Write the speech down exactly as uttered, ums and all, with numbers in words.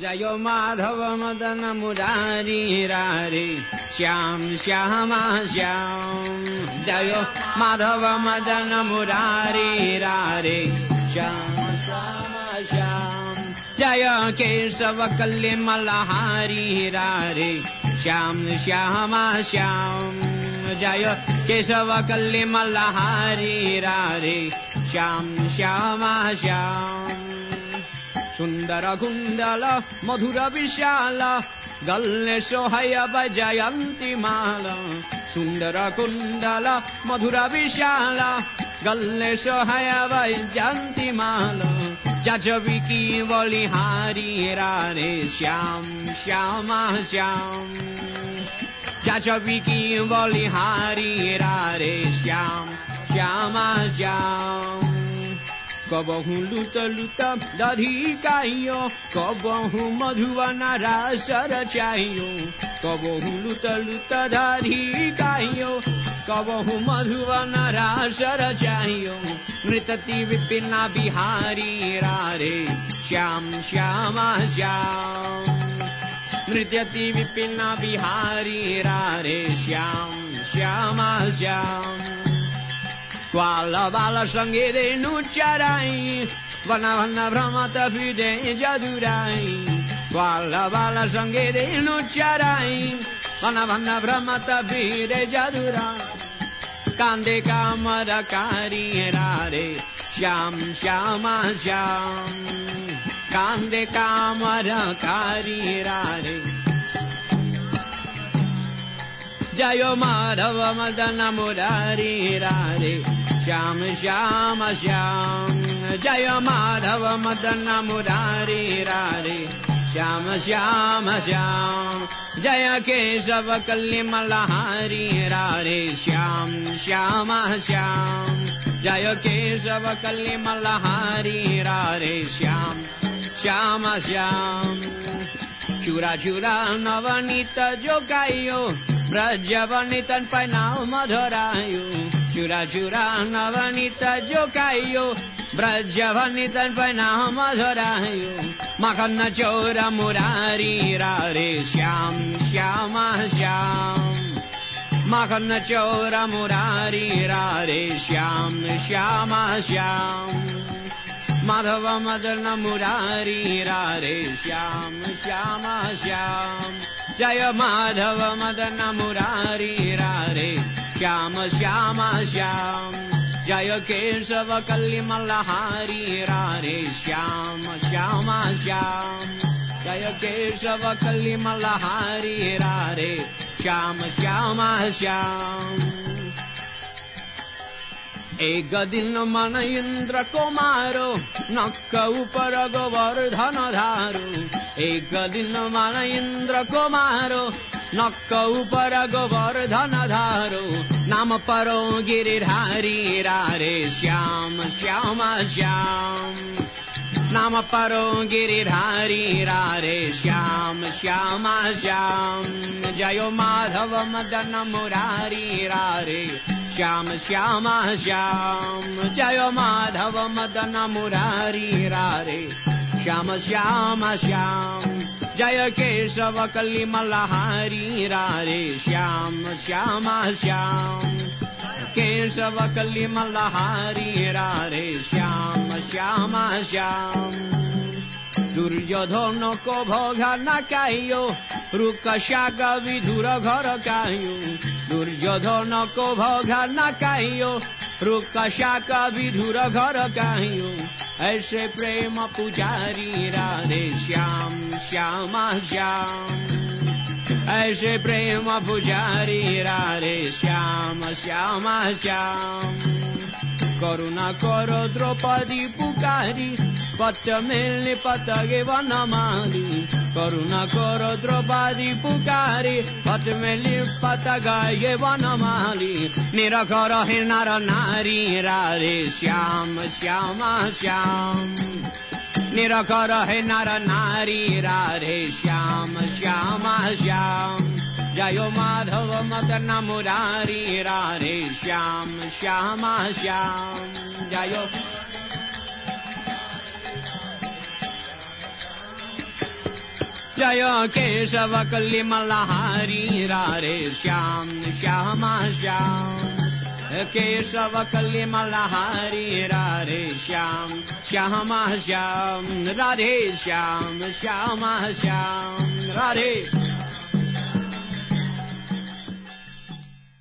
जय माधव मदन मुरारी रारे श्याम श्याम श्याम जय माधव मदन मुरारी रारे श्याम श्याम श्याम जय केशव कल्ले मलहारी रारे श्याम श्याम श्याम जय केशव कल्ले मलहारी रारे श्याम श्याम श्याम सुंदर कुंडल मधुर विशाल गल्ले सोहय बजयंती माला सुंदर कुंडल मधुर विशाल गल्ले सोहय बजयंती माला जजबी की बलिहारी रारे श्याम श्याम श्याम जजबी की बलिहारी रारे श्याम श्याम श्याम कबहू लुट लुट दधी काइयो कबहू मधुवन रासर चाहियो कबहू लुट लुट दधी काइयो कबहू मधुवन रासर चाहियो नृतति विपिना Bihari रारे Shyam Shyam Shyam नृत्यति विपिना Bihari रारे Shyam Shyam Shyam Kuala bala sange de nucharai, vana vana brahmata fide jadurai. Kuala bala sange de nucharai, vana vana brahmata fide jadurai. Kande kamara kari rare, sham shama sham. Kande kamara kari rare. Jayo madhava madana murari rare. Shyam Shyam Shyam जय माधव मदन मुरारी रारे श्याम श्याम श्याम जय केशव कल्ली मलहारी रारे श्याम श्याम श्याम जय केशव कल्ली मलहारी रारे श्याम श्याम श्याम चूरा चूरा नवनीत जोगायो ब्रजवनितन पैनाव मधुरायो चूरा चूरा नवनीत जोगायो ब्रजवनितन पैनाव मधुरायो मखन चोरा मुरारी रारे श्याम श्याम श्याम मखन चोरा मुरारी रारे श्याम श्याम श्याम माधव मदन मुरारी रारे श्याम श्याम श्याम जय माधव मदन मुरारी रारे श्याम श्याम श्याम जय केशव कल्ली मलहारी रारे श्याम श्याम श्याम जय केशव कल्ली मलहारी रारे श्याम श्याम श्याम एक दिन मन इंद्र कुमारो नक्क ऊपर गोवर्धन धारो एक दिन मन इंद्र कुमारो नक्क ऊपर गोवर्धन धारो नाम परो गिरिधारी रारे श्याम श्याम श्याम नाम परो गिरिधारी रारे श्याम श्याम श्याम जय माधव मदन मुरारी रारे श्याम श्याम श्याम जय माधव मदन मुरारी रारे श्याम श्याम श्याम जय केशव कल्ली मलहारी रारे श्याम श्याम श्याम केशव कल्ली मलहारी रारे श्याम श्याम श्याम दुर्योधन को भोगा न कायो रुक शाग विधुर घर कायो दुर्योधन को भोगा न कायो रुक शाग विधुर घर कायो ऐसे प्रेम पुजारी राधे श्याम श्याम श्याम ऐसे प्रेम पुजारी राधे श्याम श्याम श्याम करुणा करो द्रौपदी पुकारी पत मिलने पतगे वनमाली करुणा करो द्रौपदी पुकारी पत मिलने पतगे वनमाली निरखर है नर नारी राधे श्याम श्याम श्याम निरखर है नर नारी राधे श्याम श्याम श्याम जय माधव मदन मुरारी राधे श्याम श्याम श्याम जय जय केशव कलिमलहारी राधे श्याम श्यामा श्याम केशव कलिमलहारी राधे श्याम श्यामा श्याम राधे श्याम श्यामा श्याम राधे